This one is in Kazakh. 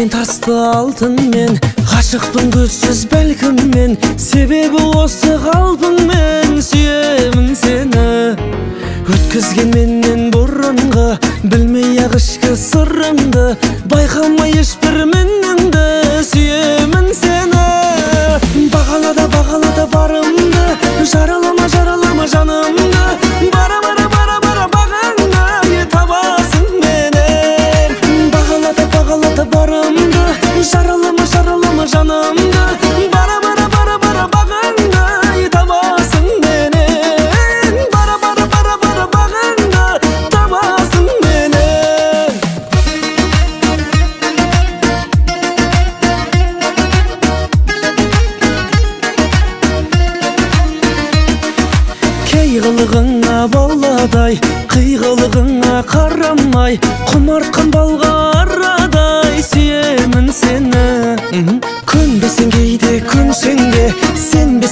Мен тасты алтын мен, ғашықпын көзсіз бәлкім мен, себебі осы қалпың мен сүйемін сені. Өткізген менен бұрынғы, білмей ақ ішкі сырымды, байқамай ешбір мініңді сүйемін сені. Бағалада барымды, жаралама жанымды, бара бағаңа табасың менен. Бағалада барымды, жаралама жанымды, бара бағаңа табасың менен. Бара бағаңа табасың менен. Кей қылығыңа баладай, қиғылығыңа қарамай, құмартқан балға арадай сүйемін сені. Көнбесең кейде көнсең де, сен